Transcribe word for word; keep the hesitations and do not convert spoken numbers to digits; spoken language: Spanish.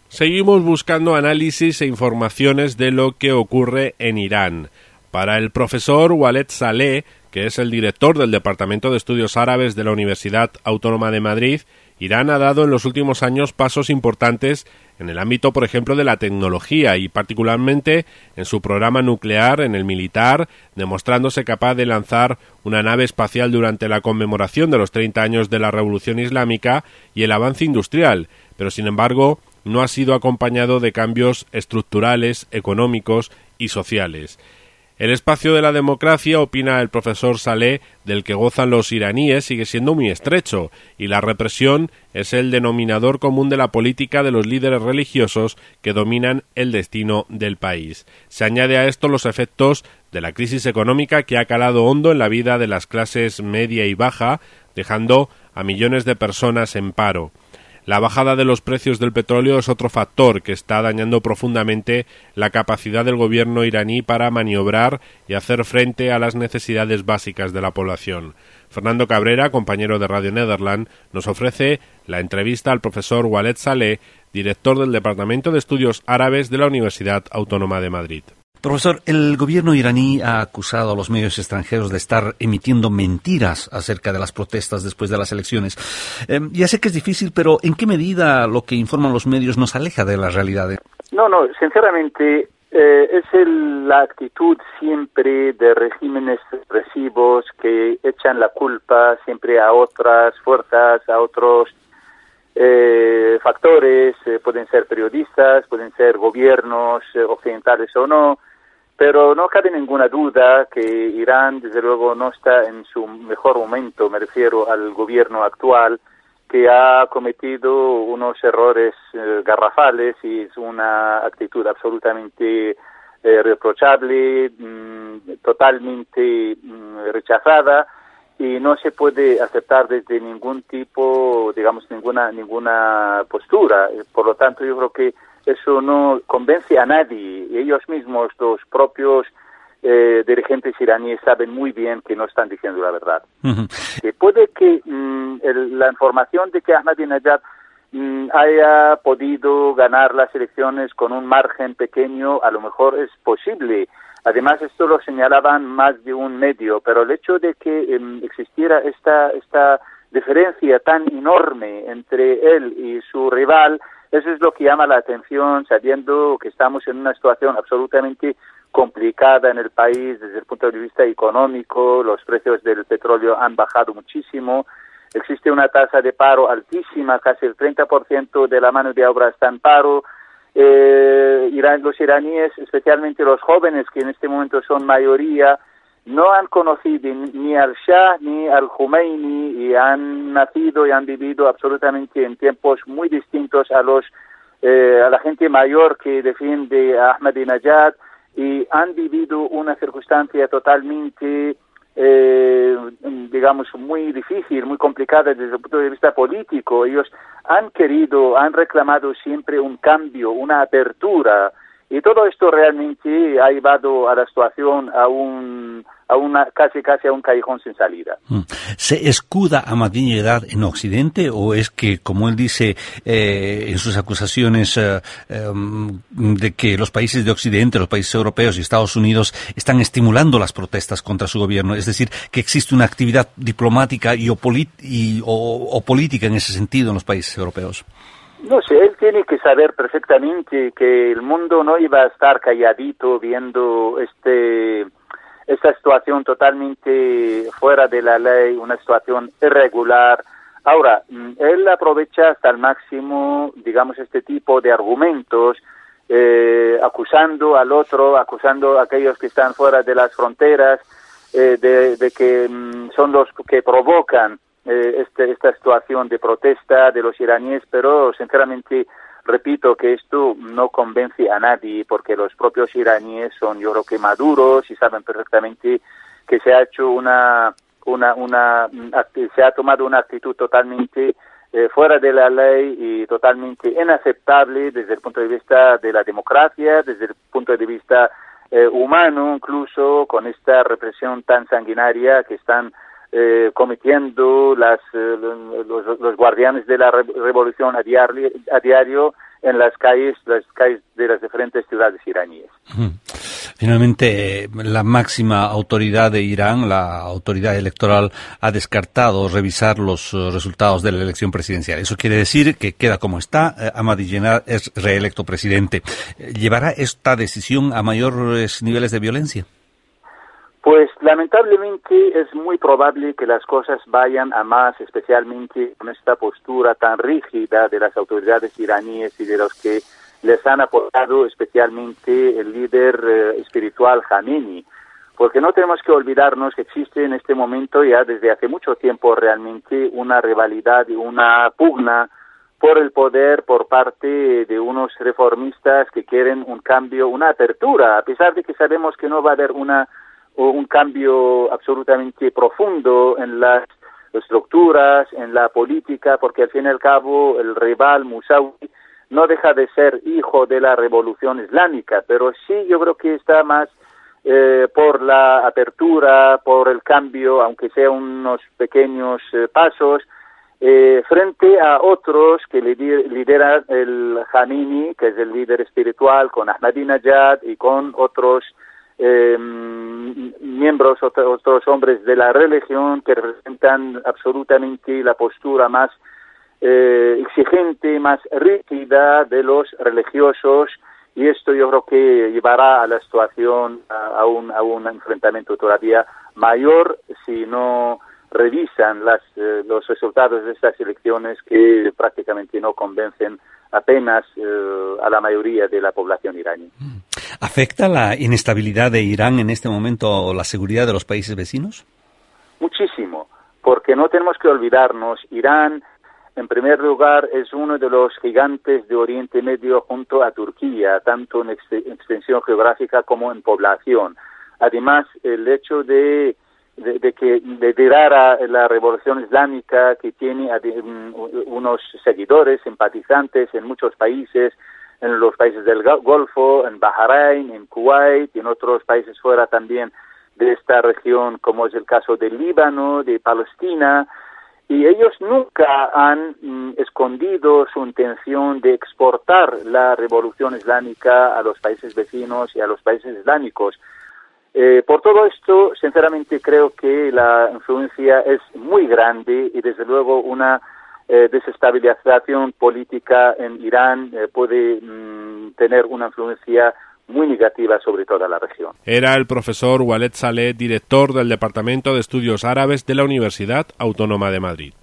Seguimos buscando análisis e informaciones de lo que ocurre en Irán. Para el profesor Waled Saleh, que es el director del Departamento de Estudios Árabes de la Universidad Autónoma de Madrid, Irán ha dado en los últimos años pasos importantes en el ámbito, por ejemplo, de la tecnología y particularmente en su programa nuclear, en el militar, demostrándose capaz de lanzar una nave espacial durante la conmemoración de los treinta años de la Revolución Islámica y el avance industrial, pero sin embargo no ha sido acompañado de cambios estructurales, económicos y sociales. El espacio de la democracia, opina el profesor Saleh, del que gozan los iraníes sigue siendo muy estrecho, y la represión es el denominador común de la política de los líderes religiosos que dominan el destino del país. Se añade a esto los efectos de la crisis económica que ha calado hondo en la vida de las clases media y baja, dejando a millones de personas en paro. La bajada de los precios del petróleo es otro factor que está dañando profundamente la capacidad del gobierno iraní para maniobrar y hacer frente a las necesidades básicas de la población. Fernando Cabrera, compañero de Radio Nederland, nos ofrece la entrevista al profesor Waled Saleh, director del Departamento de Estudios Árabes de la Universidad Autónoma de Madrid. Profesor, el gobierno iraní ha acusado a los medios extranjeros de estar emitiendo mentiras acerca de las protestas después de las elecciones. Eh, ya sé que es difícil, pero ¿en qué medida lo que informan los medios nos aleja de la realidad? No, no, sinceramente eh, es el, la actitud siempre de regímenes represivos que echan la culpa siempre a otras fuerzas, a otros eh, factores, eh, pueden ser periodistas, pueden ser gobiernos eh, occidentales o no. Pero no cabe ninguna duda que Irán, desde luego, no está en su mejor momento, me refiero al gobierno actual, que ha cometido unos errores eh, garrafales y es una actitud absolutamente eh, reprochable, mmm, totalmente mmm, rechazada, y no se puede aceptar desde ningún tipo, digamos, ninguna ninguna postura. Por lo tanto, yo creo que eso no convence a nadie. Ellos mismos, los propios eh, dirigentes iraníes, saben muy bien que no están diciendo la verdad. Uh-huh. Que puede que mmm, el, la información de que Ahmadinejad mmm, haya podido ganar las elecciones con un margen pequeño, a lo mejor es posible. Además, esto lo señalaban más de un medio, pero el hecho de que eh, existiera esta, esta diferencia tan enorme entre él y su rival, eso es lo que llama la atención, sabiendo que estamos en una situación absolutamente complicada en el país desde el punto de vista económico. Los precios del petróleo han bajado muchísimo, existe una tasa de paro altísima, casi el treinta por ciento de la mano de obra está en paro. Eh, Irán, los iraníes, especialmente los jóvenes, que en este momento son mayoría, no han conocido ni al Shah ni al Khomeini y han nacido y han vivido absolutamente en tiempos muy distintos a los eh, a la gente mayor que defiende a Ahmadinejad, y han vivido una circunstancia totalmente eh, digamos muy difícil, muy complicada desde el punto de vista político. Ellos han querido, han reclamado siempre un cambio, una apertura, y todo esto realmente ha llevado a la situación a un a una casi casi a un callejón sin salida. ¿Se escuda Ahmadinejad en Occidente o es que, como él dice eh, en sus acusaciones eh, eh, de que los países de Occidente, los países europeos y Estados Unidos están estimulando las protestas contra su gobierno? Es decir, que existe una actividad diplomática y o, polit- y, o, o política en ese sentido en los países europeos. No sé, él tiene que saber perfectamente que el mundo no iba a estar calladito viendo este esta situación totalmente fuera de la ley, una situación irregular. Ahora, él aprovecha hasta el máximo, digamos, este tipo de argumentos, eh, acusando al otro, acusando a aquellos que están fuera de las fronteras, eh, de, de que mm, son los que provocan eh, este, esta situación de protesta de los iraníes, pero sinceramente repito que esto no convence a nadie, porque los propios iraníes son, yo creo que maduros y saben perfectamente que se ha hecho una, una, una, se ha tomado una actitud totalmente eh, fuera de la ley y totalmente inaceptable desde el punto de vista de la democracia, desde el punto de vista eh, humano, incluso con esta represión tan sanguinaria que están Eh, cometiendo las, eh, los, los guardianes de la re- revolución a diario, a diario en las calles, las calles de las diferentes ciudades iraníes. Finalmente, la máxima autoridad de Irán, la autoridad electoral, ha descartado revisar los resultados de la elección presidencial. Eso quiere decir que queda como está. Ahmadinejad es reelecto presidente. ¿Llevará esta decisión a mayores niveles de violencia? Pues lamentablemente es muy probable que las cosas vayan a más, especialmente con esta postura tan rígida de las autoridades iraníes y de los que les han apoyado, especialmente el líder eh, espiritual Khamenei, porque no tenemos que olvidarnos que existe en este momento ya desde hace mucho tiempo realmente una rivalidad y una pugna por el poder por parte de unos reformistas que quieren un cambio, una apertura, a pesar de que sabemos que no va a haber una un cambio absolutamente profundo en las estructuras, en la política, porque al fin y al cabo el rival Musawi no deja de ser hijo de la revolución islámica, pero sí yo creo que está más eh, por la apertura, por el cambio, aunque sea unos pequeños eh, pasos, eh, frente a otros que lidera el Khamenei, que es el líder espiritual, con Ahmadinejad y con otros Eh, miembros, otros, otros hombres de la religión que representan absolutamente la postura más eh, exigente, más rígida de los religiosos, y esto yo creo que llevará a la situación a, a, un, a un enfrentamiento todavía mayor si no revisan las, eh, los resultados de estas elecciones que prácticamente no convencen apenas eh, a la mayoría de la población iraní. ¿Afecta la inestabilidad de Irán en este momento la seguridad de los países vecinos? Muchísimo, porque no tenemos que olvidarnos, Irán, en primer lugar, es uno de los gigantes de Oriente Medio junto a Turquía, tanto en extensión geográfica como en población. Además, el hecho de De, de que liderara la revolución islámica, que tiene unos seguidores, simpatizantes en muchos países, en los países del Golfo, en Bahrein, en Kuwait y en otros países fuera también de esta región, como es el caso del Líbano, de Palestina, y ellos nunca han mm, escondido su intención de exportar la revolución islámica a los países vecinos y a los países islámicos. Eh, por todo esto, sinceramente creo que la influencia es muy grande y desde luego una eh, desestabilización política en Irán eh, puede mm, tener una influencia muy negativa sobre toda la región. Era el profesor Waled Saleh, director del Departamento de Estudios Árabes de la Universidad Autónoma de Madrid.